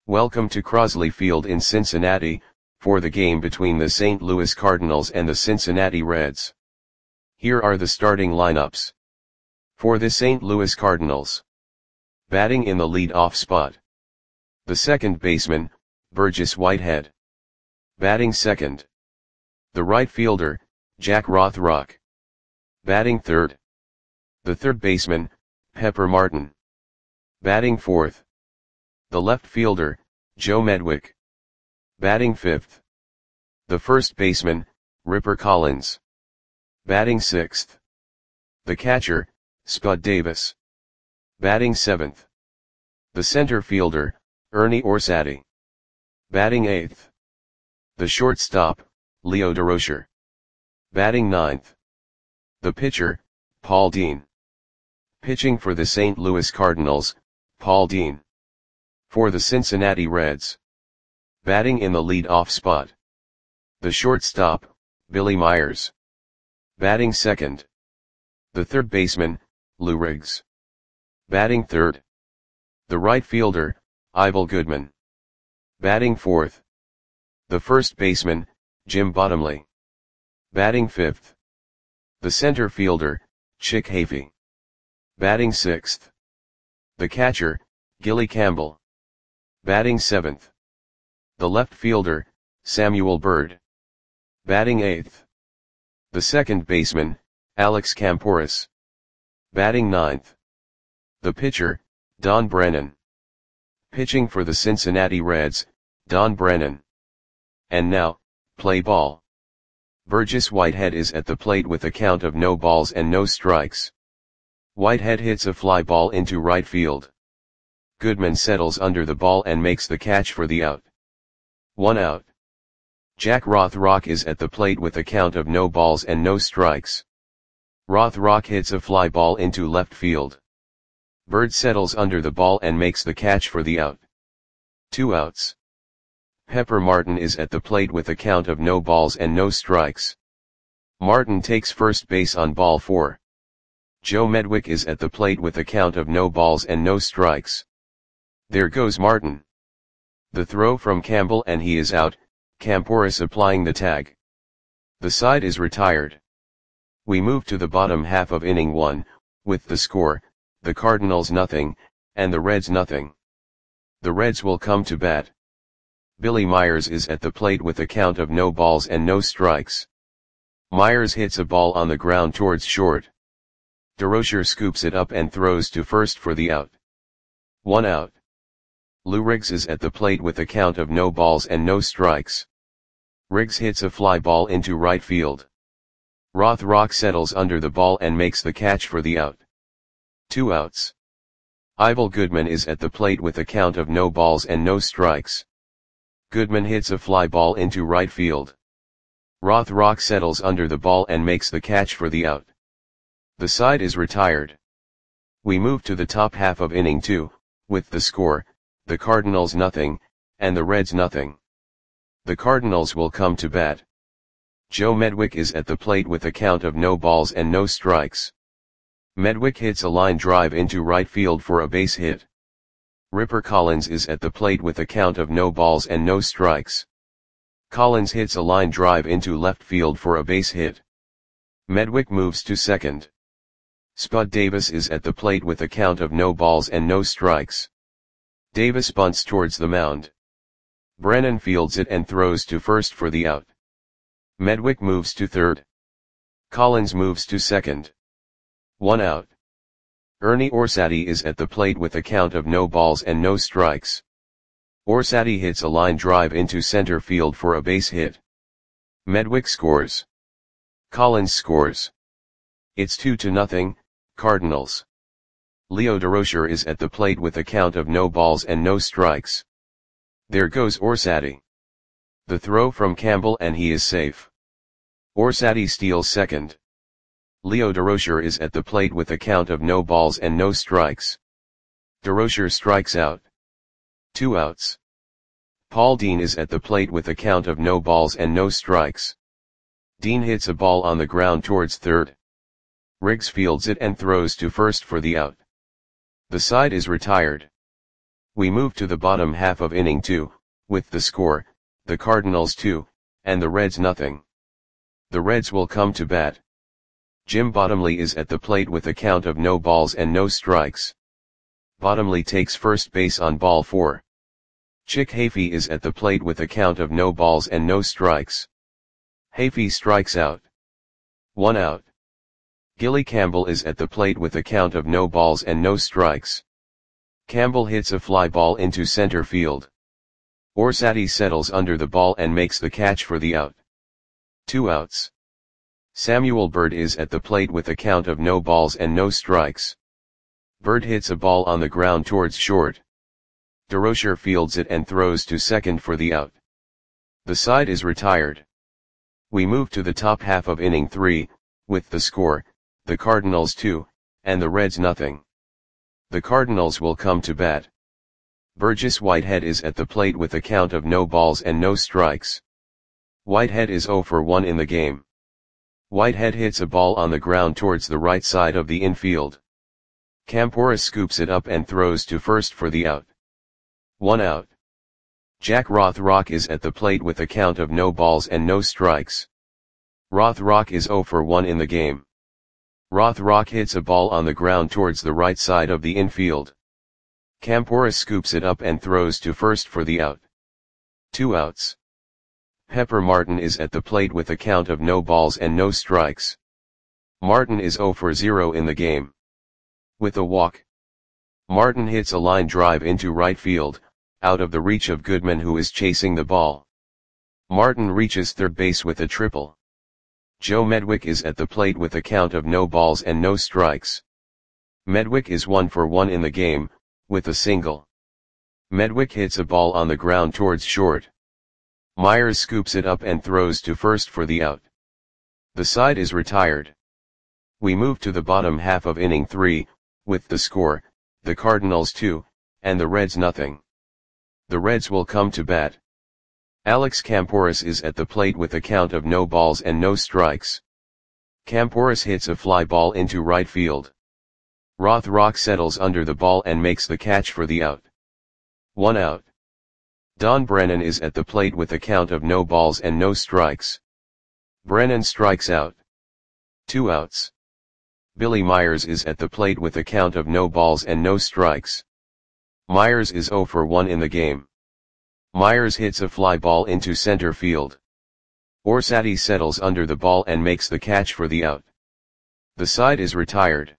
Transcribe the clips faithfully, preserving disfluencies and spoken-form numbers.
Welcome to Crosley Field in Cincinnati, for the game between the Saint Louis Cardinals and the Cincinnati Reds. Here are the starting lineups. For the Saint Louis Cardinals. Batting in the lead-off spot. The second baseman, Burgess Whitehead. Batting second. The right fielder, Jack Rothrock. Batting third. The third baseman, Pepper Martin. Batting fourth. The left fielder, Joe Medwick. Batting fifth. The first baseman, Ripper Collins. Batting sixth. The catcher, Spud Davis. Batting seventh. The center fielder, Ernie Orsatti. Batting eighth. The shortstop, Leo Durocher. Batting ninth. The pitcher, Paul Dean. Pitching for the Saint Louis Cardinals, Paul Dean. For the Cincinnati Reds. Batting in the lead-off spot. The shortstop, Billy Myers. Batting second. The third baseman, Lou Riggs. Batting third. The right fielder, Ivel Goodman. Batting fourth. The first baseman, Jim Bottomley. Batting fifth. The center fielder, Chick Hafey. Batting sixth. The catcher, Gilly Campbell. Batting seventh. The left fielder, Samuel Byrd. Batting eighth. The second baseman, Alex Kamporus. Batting ninth. The pitcher, Don Brennan. Pitching for the Cincinnati Reds, Don Brennan. And now, play ball. Burgess Whitehead is at the plate with a count of no balls and no strikes. Whitehead hits a fly ball into right field. Goodman settles under the ball and makes the catch for the out. One out. Jack Rothrock is at the plate with a count of no balls and no strikes. Rothrock hits a fly ball into left field. Byrd settles under the ball and makes the catch for the out. Two outs. Pepper Martin is at the plate with a count of no balls and no strikes. Martin takes first base on ball four. Joe Medwick is at the plate with a count of no balls and no strikes. There goes Martin. The throw from Campbell and he is out, Kamporus applying the tag. The side is retired. We move to the bottom half of inning one, with the score, the Cardinals nothing, and the Reds nothing. The Reds will come to bat. Billy Myers is at the plate with a count of no balls and no strikes. Myers hits a ball on the ground towards short. Durocher scoops it up and throws to first for the out. One out. Lou Riggs is at the plate with a count of no balls and no strikes. Riggs hits a fly ball into right field. Rothrock settles under the ball and makes the catch for the out. Two outs. Ivel Goodman is at the plate with a count of no balls and no strikes. Goodman hits a fly ball into right field. Rothrock settles under the ball and makes the catch for the out. The side is retired. We move to the top half of inning two, with the score, the Cardinals nothing, and the Reds nothing. The Cardinals will come to bat. Joe Medwick is at the plate with a count of no balls and no strikes. Medwick hits a line drive into right field for a base hit. Ripper Collins is at the plate with a count of no balls and no strikes. Collins hits a line drive into left field for a base hit. Medwick moves to second. Spud Davis is at the plate with a count of no balls and no strikes. Davis bunts towards the mound. Brennan fields it and throws to first for the out. Medwick moves to third. Collins moves to second. One out. Ernie Orsatti is at the plate with a count of no balls and no strikes. Orsatti hits a line drive into center field for a base hit. Medwick scores. Collins scores. It's two to nothing, Cardinals. Leo Durocher is at the plate with a count of no balls and no strikes. There goes Orsatti. The throw from Campbell and he is safe. Orsatti steals second. Leo Durocher is at the plate with a count of no balls and no strikes. Durocher strikes out. Two outs. Paul Dean is at the plate with a count of no balls and no strikes. Dean hits a ball on the ground towards third. Riggs fields it and throws to first for the out. The side is retired. We move to the bottom half of inning two, with the score, the Cardinals two, and the Reds nothing. The Reds will come to bat. Jim Bottomley is at the plate with a count of no balls and no strikes. Bottomley takes first base on ball four. Chick Hafey is at the plate with a count of no balls and no strikes. Hafey strikes out. One out. Gilly Campbell is at the plate with a count of no balls and no strikes. Campbell hits a fly ball into center field. Orsatti settles under the ball and makes the catch for the out. Two outs. Samuel Bird is at the plate with a count of no balls and no strikes. Bird hits a ball on the ground towards short. DeRocher fields it and throws to second for the out. The side is retired. We move to the top half of inning three, with the score, the Cardinals two, and the Reds nothing. The Cardinals will come to bat. Burgess Whitehead is at the plate with a count of no balls and no strikes. Whitehead is oh for one in the game. Whitehead hits a ball on the ground towards the right side of the infield. Campora scoops it up and throws to first for the out. One out. Jack Rothrock is at the plate with a count of no balls and no strikes. Rothrock is oh for one in the game. Rothrock hits a ball on the ground towards the right side of the infield. Campora scoops it up and throws to first for the out. Two outs. Pepper Martin is at the plate with a count of no balls and no strikes. Martin is oh for zero in the game. With a walk. Martin hits a line drive into right field, out of the reach of Goodman, who is chasing the ball. Martin reaches third base with a triple. Joe Medwick is at the plate with a count of no balls and no strikes. Medwick is one for one in the game, with a single. Medwick hits a ball on the ground towards short. Myers scoops it up and throws to first for the out. The side is retired. We move to the bottom half of inning three, with the score, the Cardinals two, and the Reds nothing. The Reds will come to bat. Alex Camporis is at the plate with a count of no balls and no strikes. Camporis hits a fly ball into right field. Rothrock settles under the ball and makes the catch for the out. One out. Don Brennan is at the plate with a count of no balls and no strikes. Brennan strikes out. Two outs. Billy Myers is at the plate with a count of no balls and no strikes. Myers is oh for one in the game. Myers hits a fly ball into center field. Orsatti settles under the ball and makes the catch for the out. The side is retired.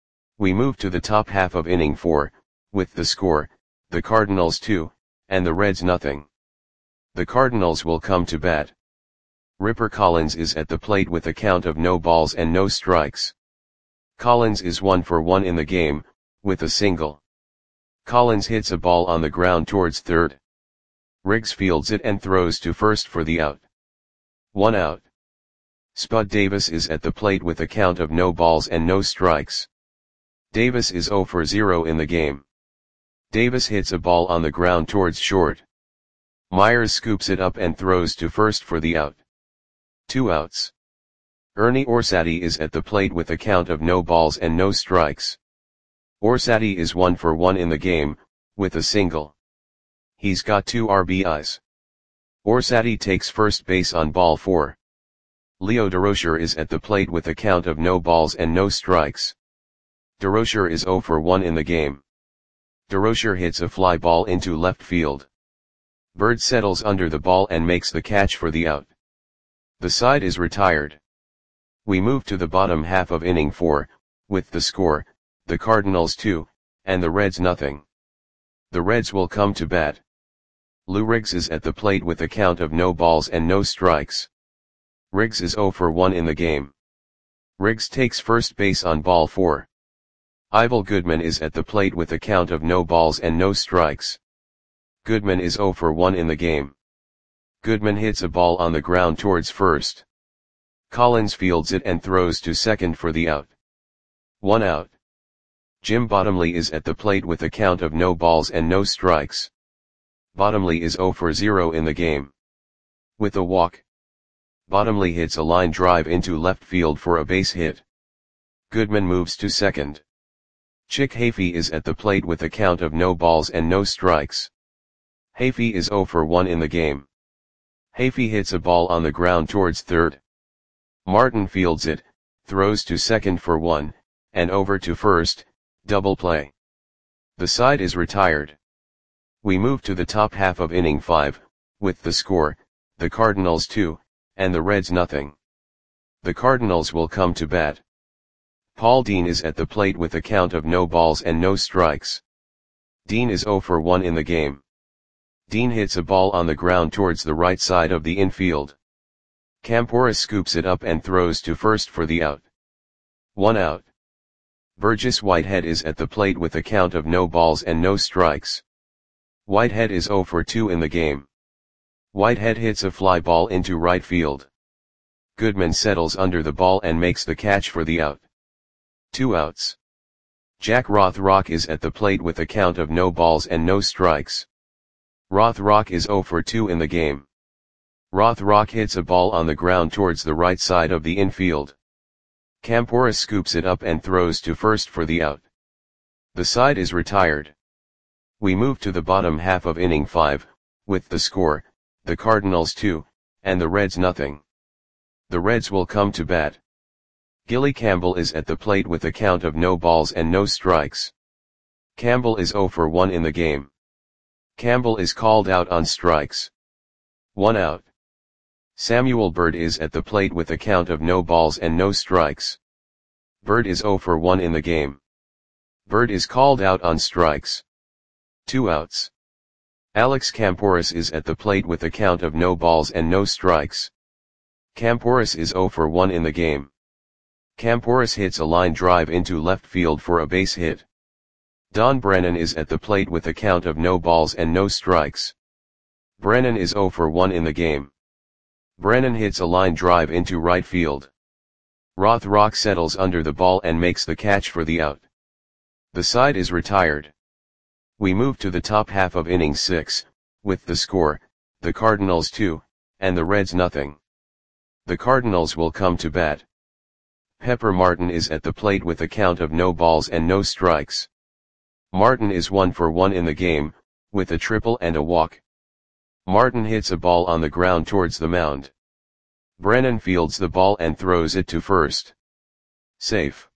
We move to the top half of inning four, with the score, the Cardinals two, and the Reds nothing. The Cardinals will come to bat. Ripper Collins is at the plate with a count of no balls and no strikes. Collins is one for one in the game, with a single. Collins hits a ball on the ground towards third. Riggs fields it and throws to first for the out. One out. Spud Davis is at the plate with a count of no balls and no strikes. Davis is oh for zero in the game. Davis hits a ball on the ground towards short. Myers scoops it up and throws to first for the out. Two outs. Ernie Orsatti is at the plate with a count of no balls and no strikes. Orsatti is one for one in the game, with a single. He's got two R B Is. Orsatti takes first base on ball four. Leo DeRocher is at the plate with a count of no balls and no strikes. DeRocher is oh for one in the game. DeRocher hits a fly ball into left field. Bird settles under the ball and makes the catch for the out. The side is retired. We move to the bottom half of inning four, with the score, the Cardinals two, and the Reds nothing. The Reds will come to bat. Lou Riggs is at the plate with a count of no balls and no strikes. Riggs is oh for one in the game. Riggs takes first base on ball four. Ivel Goodman is at the plate with a count of no balls and no strikes. Goodman is oh for one in the game. Goodman hits a ball on the ground towards first. Collins fields it and throws to second for the out. One out. Jim Bottomley is at the plate with a count of no balls and no strikes. Bottomley is oh for zero in the game. With a walk. Bottomley hits a line drive into left field for a base hit. Goodman moves to second. Chick Hafey is at the plate with a count of no balls and no strikes. Hafey is zero for one in the game. Hafey hits a ball on the ground towards third. Martin fields it, throws to second for one, and over to first, double play. The side is retired. We move to the top half of inning five, with the score, the Cardinals two, and the Reds nothing. The Cardinals will come to bat. Paul Dean is at the plate with a count of no balls and no strikes. Dean is zero for one in the game. Dean hits a ball on the ground towards the right side of the infield. Campora scoops it up and throws to first for the out. One out. Burgess Whitehead is at the plate with a count of no balls and no strikes. Whitehead is zero for two in the game. Whitehead hits a fly ball into right field. Goodman settles under the ball and makes the catch for the out. Two outs. Jack Rothrock is at the plate with a count of no balls and no strikes. Rothrock is zero for two in the game. Rothrock hits a ball on the ground towards the right side of the infield. Campora scoops it up and throws to first for the out. The side is retired. We move to the bottom half of inning five, with the score, the Cardinals two, and the Reds nothing. The Reds will come to bat. Gilly Campbell is at the plate with a count of no balls and no strikes. Campbell is zero for one in the game. Campbell is called out on strikes. One out. Samuel Bird is at the plate with a count of no balls and no strikes. Bird is zero for one in the game. Bird is called out on strikes. Two outs. Alex Camporis is at the plate with a count of no balls and no strikes. Camporis is zero for one in the game. Camporis hits a line drive into left field for a base hit. Don Brennan is at the plate with a count of no balls and no strikes. Brennan is zero for one in the game. Brennan hits a line drive into right field. Rothrock settles under the ball and makes the catch for the out. The side is retired. We move to the top half of inning six, with the score, the Cardinals two, and the Reds nothing. The Cardinals will come to bat. Pepper Martin is at the plate with a count of no balls and no strikes. Martin is one for one in the game, with a triple and a walk. Martin hits a ball on the ground towards the mound. Brennan fields the ball and throws it to first. Safe.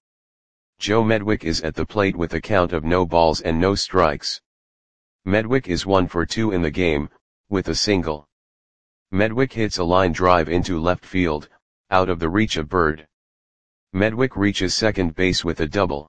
Joe Medwick is at the plate with a count of no balls and no strikes. Medwick is one for two in the game, with a single. Medwick hits a line drive into left field, out of the reach of Bird. Medwick reaches second base with a double.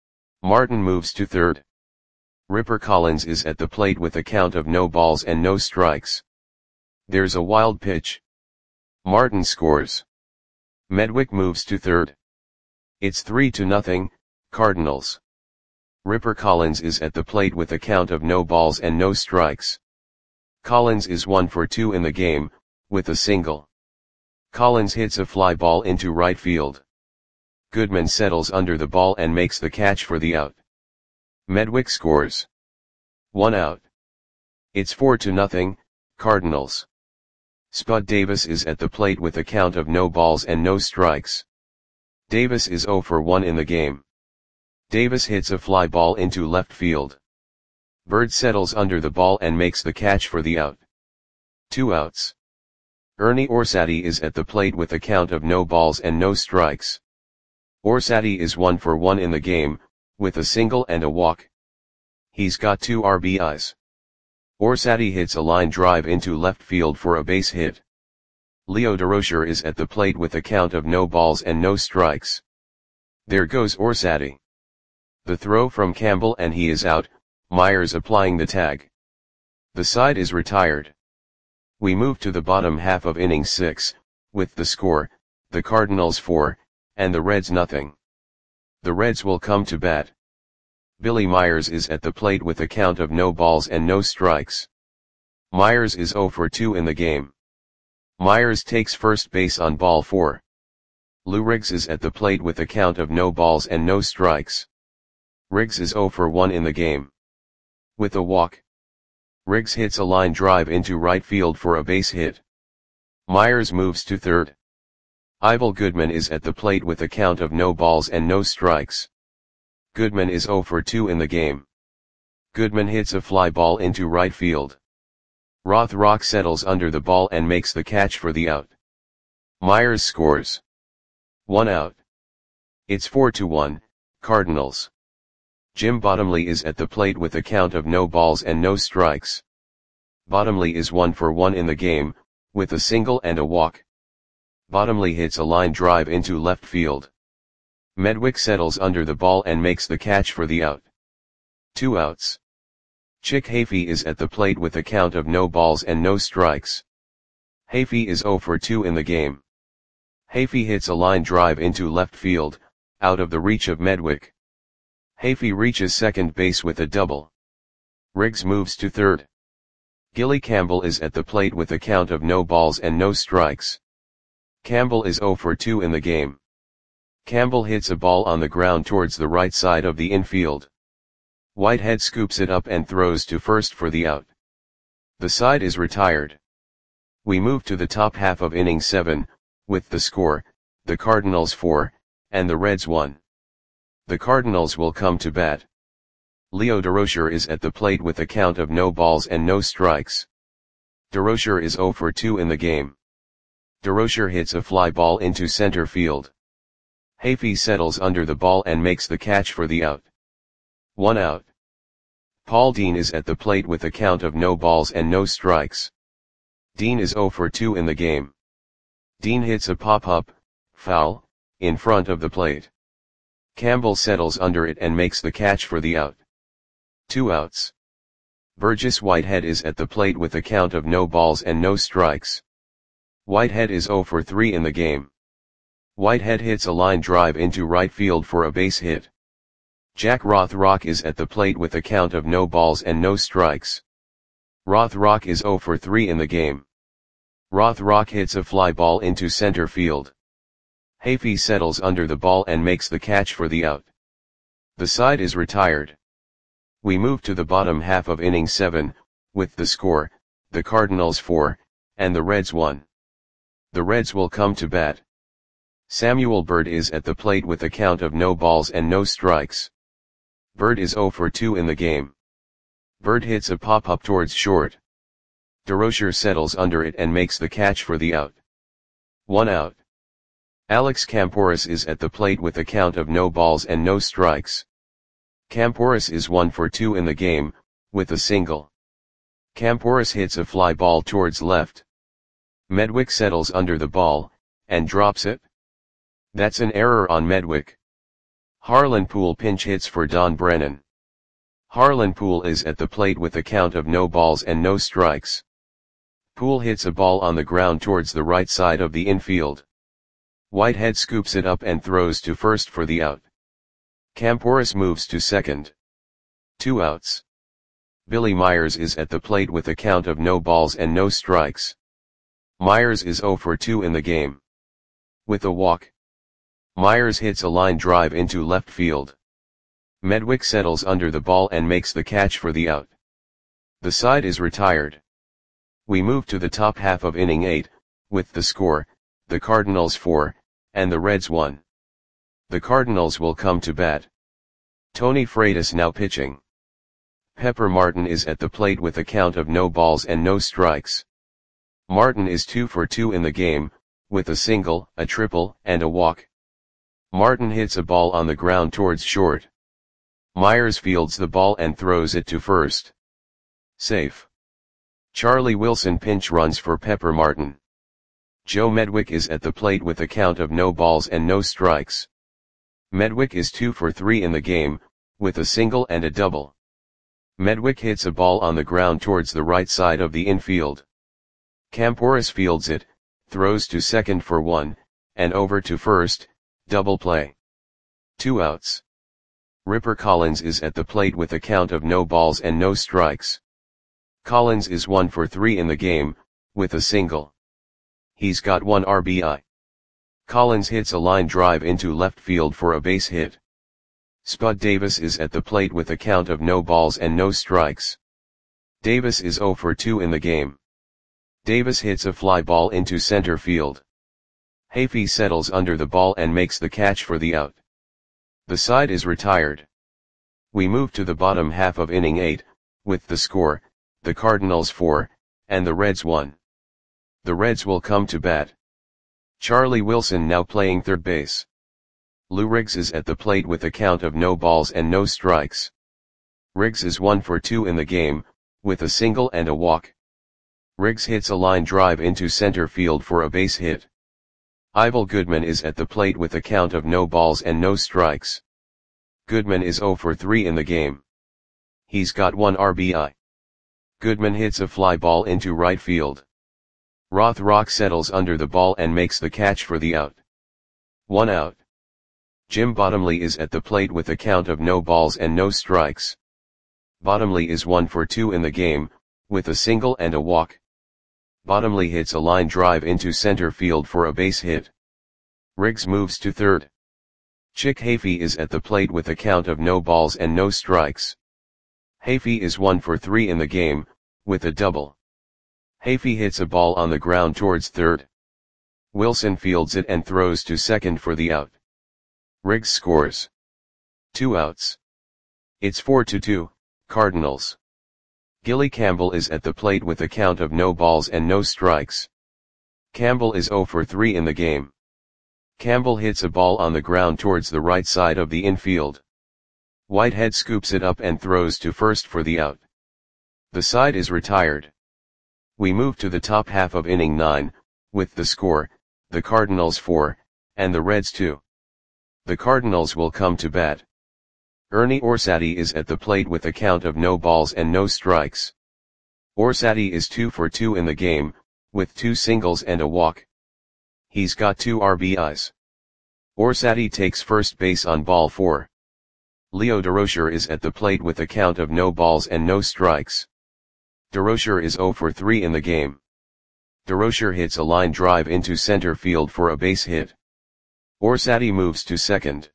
Martin moves to third. Ripper Collins is at the plate with a count of no balls and no strikes. There's a wild pitch. Martin scores. Medwick moves to third. It's three to nothing, Cardinals. Ripper Collins is at the plate with a count of no balls and no strikes. Collins is one for two in the game, with a single. Collins hits a fly ball into right field. Goodman settles under the ball and makes the catch for the out. Medwick scores. One out. It's four to nothing, Cardinals. Spud Davis is at the plate with a count of no balls and no strikes. Davis is zero for one in the game. Davis hits a fly ball into left field. Bird settles under the ball and makes the catch for the out. Two outs. Ernie Orsatti is at the plate with a count of no balls and no strikes. Orsatti is one for one in the game, with a single and a walk. He's got two R B Is. Orsatti hits a line drive into left field for a base hit. Leo DeRocher is at the plate with a count of no balls and no strikes. There goes Orsatti. The throw from Campbell and he is out, Myers applying the tag. The side is retired. We move to the bottom half of inning six, with the score, the Cardinals four, and the Reds nothing. The Reds will come to bat. Billy Myers is at the plate with a count of no balls and no strikes. Myers is zero for two in the game. Myers takes first base on ball four. Lou Riggs is at the plate with a count of no balls and no strikes. Riggs is zero for one in the game. With a walk. Riggs hits a line drive into right field for a base hit. Myers moves to third. Ivel Goodman is at the plate with a count of no balls and no strikes. Goodman is zero for two in the game. Goodman hits a fly ball into right field. Rothrock settles under the ball and makes the catch for the out. Myers scores. One out. It's four to one, Cardinals. Jim Bottomley is at the plate with a count of no balls and no strikes. Bottomley is one for one in the game, with a single and a walk. Bottomley hits a line drive into left field. Medwick settles under the ball and makes the catch for the out. Two outs. Chick Hafey is at the plate with a count of no balls and no strikes. Hafey is zero for two in the game. Hafey hits a line drive into left field, out of the reach of Medwick. Hafey reaches second base with a double. Riggs moves to third. Gilly Campbell is at the plate with a count of no balls and no strikes. Campbell is zero for two in the game. Campbell hits a ball on the ground towards the right side of the infield. Whitehead scoops it up and throws to first for the out. The side is retired. We move to the top half of inning seven, with the score, the Cardinals four, and the Reds one. The Cardinals will come to bat. Leo Durocher is at the plate with a count of no balls and no strikes. Durocher is zero for two in the game. Durocher hits a fly ball into center field. Hafey settles under the ball and makes the catch for the out. One out. Paul Dean is at the plate with a count of no balls and no strikes. Dean is zero for two in the game. Dean hits a pop-up, foul, in front of the plate. Campbell settles under it and makes the catch for the out. Two outs. Burgess Whitehead is at the plate with a count of no balls and no strikes. Whitehead is zero for three in the game. Whitehead hits a line drive into right field for a base hit. Jack Rothrock is at the plate with a count of no balls and no strikes. Rothrock is zero for three in the game. Rothrock hits a fly ball into center field. Hafey settles under the ball and makes the catch for the out. The side is retired. We move to the bottom half of inning seven, with the score, the Cardinals four, and the Reds one. The Reds will come to bat. Samuel Bird is at the plate with a count of no balls and no strikes. Bird is zero for two in the game. Bird hits a pop-up towards short. Durocher settles under it and makes the catch for the out. One out. Alex Camporis is at the plate with a count of no balls and no strikes. Camporis is one for two in the game, with a single. Camporis hits a fly ball towards left. Medwick settles under the ball, and drops it. That's an error on Medwick. Harlan Poole pinch hits for Don Brennan. Harlan Poole is at the plate with a count of no balls and no strikes. Poole hits a ball on the ground towards the right side of the infield. Whitehead scoops it up and throws to first for the out. Camporis moves to second. Two outs. Billy Myers is at the plate with a count of no balls and no strikes. Myers is zero for two in the game. With a walk. Myers hits a line drive into left field. Medwick settles under the ball and makes the catch for the out. The side is retired. We move to the top half of inning eight, with the score, the Cardinals four, and the Reds one. The Cardinals will come to bat. Tony Freitas now pitching. Pepper Martin is at the plate with a count of no balls and no strikes. Martin is two for two in the game, with a single, a triple, and a walk. Martin hits a ball on the ground towards short. Myers fields the ball and throws it to first. Safe. Charlie Wilson pinch runs for Pepper Martin. Joe Medwick is at the plate with a count of no balls and no strikes. Medwick is two for three in the game, with a single and a double. Medwick hits a ball on the ground towards the right side of the infield. Camporis fields it, throws to second for one, and over to first, double play. Two outs. Ripper Collins is at the plate with a count of no balls and no strikes. Collins is one for three in the game, with a single. He's got one R B I. Collins hits a line drive into left field for a base hit. Spud Davis is at the plate with a count of no balls and no strikes. Davis is zero for two in the game. Davis hits a fly ball into center field. Hafey settles under the ball and makes the catch for the out. The side is retired. We move to the bottom half of inning eight, with the score, the Cardinals four, and the Reds one. The Reds will come to bat. Charlie Wilson now playing third base. Lou Riggs is at the plate with a count of no balls and no strikes. Riggs is one for two in the game, with a single and a walk. Riggs hits a line drive into center field for a base hit. Ivel Goodman is at the plate with a count of no balls and no strikes. Goodman is zero for three in the game. He's got one R B I. Goodman hits a fly ball into right field. Rothrock settles under the ball and makes the catch for the out. One out. Jim Bottomley is at the plate with a count of no balls and no strikes. Bottomley is one for two in the game, with a single and a walk. Bottomley hits a line drive into center field for a base hit. Riggs moves to third. Chick Hafey is at the plate with a count of no balls and no strikes. Hafey is one for three in the game, with a double. Hafey hits a ball on the ground towards third. Wilson fields it and throws to second for the out. Riggs scores. Two outs. It's four to two, Cardinals. Gilly Campbell is at the plate with a count of no balls and no strikes. Campbell is zero for three in the game. Campbell hits a ball on the ground towards the right side of the infield. Whitehead scoops it up and throws to first for the out. The side is retired. We move to the top half of inning nine, with the score, the Cardinals four, and the Reds two. The Cardinals will come to bat. Ernie Orsatti is at the plate with a count of no balls and no strikes. Orsatti is two for two in the game, with two singles and a walk. He's got two R B Is. Orsatti takes first base on ball four. Leo Durocher is at the plate with a count of no balls and no strikes. Durocher is zero for three in the game. Durocher hits a line drive into center field for a base hit. Orsatti moves to second.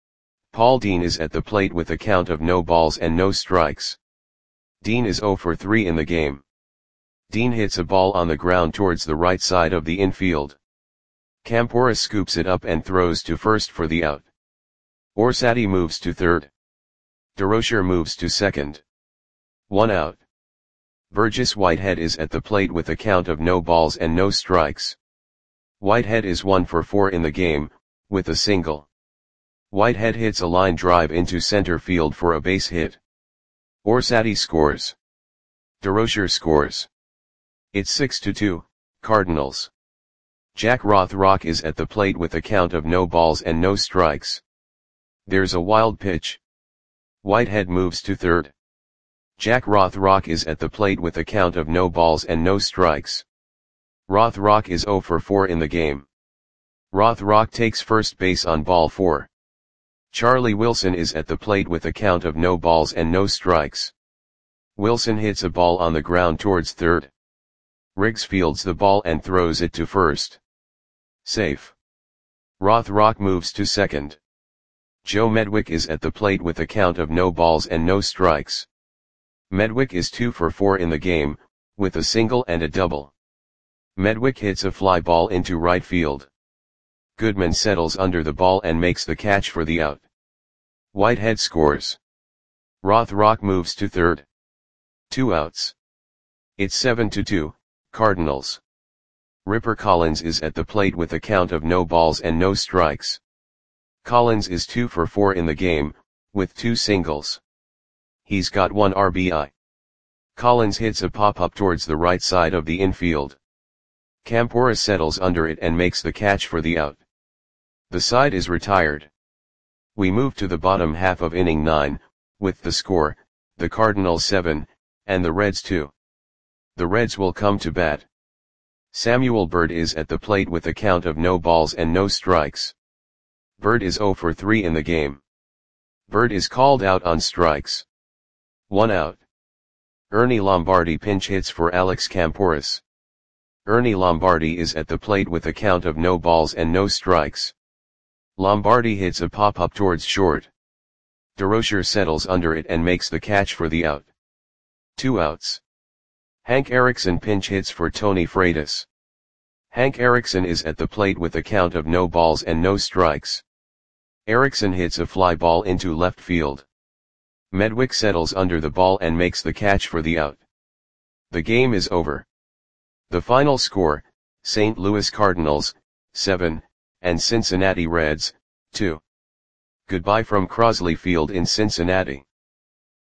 Paul Dean is at the plate with a count of no balls and no strikes. Dean is zero for three in the game. Dean hits a ball on the ground towards the right side of the infield. Campora scoops it up and throws to first for the out. Orsatti moves to third. Durocher moves to second. One out. Burgess Whitehead is at the plate with a count of no balls and no strikes. Whitehead is one for four in the game, with a single. Whitehead hits a line drive into center field for a base hit. Orsatti scores. Durocher scores. It's six to two, Cardinals. Jack Rothrock is at the plate with a count of no balls and no strikes. There's a wild pitch. Whitehead moves to third. Jack Rothrock is at the plate with a count of no balls and no strikes. Rothrock is zero for four in the game. Rothrock takes first base on ball four. Charlie Wilson is at the plate with a count of no balls and no strikes. Wilson hits a ball on the ground towards third. Riggs fields the ball and throws it to first. Safe. Rothrock moves to second. Joe Medwick is at the plate with a count of no balls and no strikes. Medwick is two for four in the game, with a single and a double. Medwick hits a fly ball into right field. Goodman settles under the ball and makes the catch for the out. Whitehead scores. Rothrock moves to third. Two outs. It's seven to two, Cardinals. Ripper Collins is at the plate with a count of no balls and no strikes. Collins is two for four in the game, with two singles. He's got one R B I. Collins hits a pop-up towards the right side of the infield. Campora settles under it and makes the catch for the out. The side is retired. We move to the bottom half of inning nine, with the score, the Cardinals seven, and the Reds two. The Reds will come to bat. Samuel Bird is at the plate with a count of no balls and no strikes. Bird is zero for three in the game. Bird is called out on strikes. One out. Ernie Lombardi pinch hits for Alex Camporis. Ernie Lombardi is at the plate with a count of no balls and no strikes. Lombardi hits a pop-up towards short. Durocher settles under it and makes the catch for the out. Two outs. Hank Erickson pinch hits for Tony Freitas. Hank Erickson is at the plate with a count of no balls and no strikes. Erickson hits a fly ball into left field. Medwick settles under the ball and makes the catch for the out. The game is over. The final score, Saint Louis Cardinals, seven, and Cincinnati Reds, two. Goodbye from Crosley Field in Cincinnati.